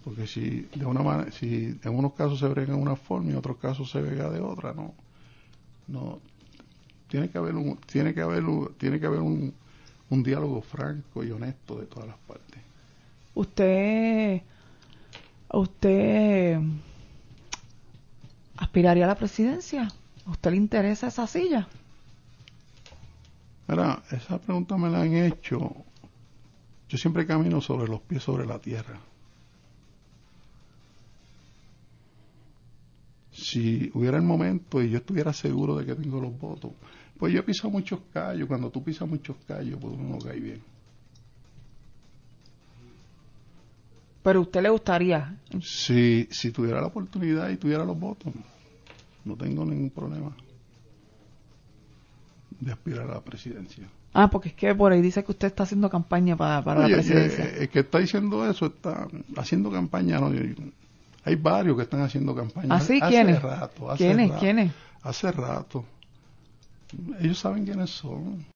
Porque si de una manera, si en unos casos se brega de una forma y en otros casos se brega de otra, no tiene que haber un diálogo franco y honesto de todas las partes. ¿Usted aspiraría a la presidencia? ¿A usted le interesa esa silla? Mira, esa pregunta me la han hecho. Yo siempre camino sobre los pies sobre la tierra. Si hubiera el momento y yo estuviera seguro de que tengo los votos, pues yo he pisado muchos callos. Cuando tú pisas muchos callos, pues uno no cae bien. ¿Pero a usted le gustaría? Si tuviera la oportunidad y tuviera los votos, no tengo ningún problema de aspirar a la presidencia. Ah, porque es que por ahí dice que usted está haciendo campaña para la presidencia. El que está diciendo eso está haciendo campaña, ¿no? Hay varios que están haciendo campaña. ¿Ah, sí? Hace ¿Quiénes? rato. ¿Quiénes? Hace rato. Ellos saben quiénes son.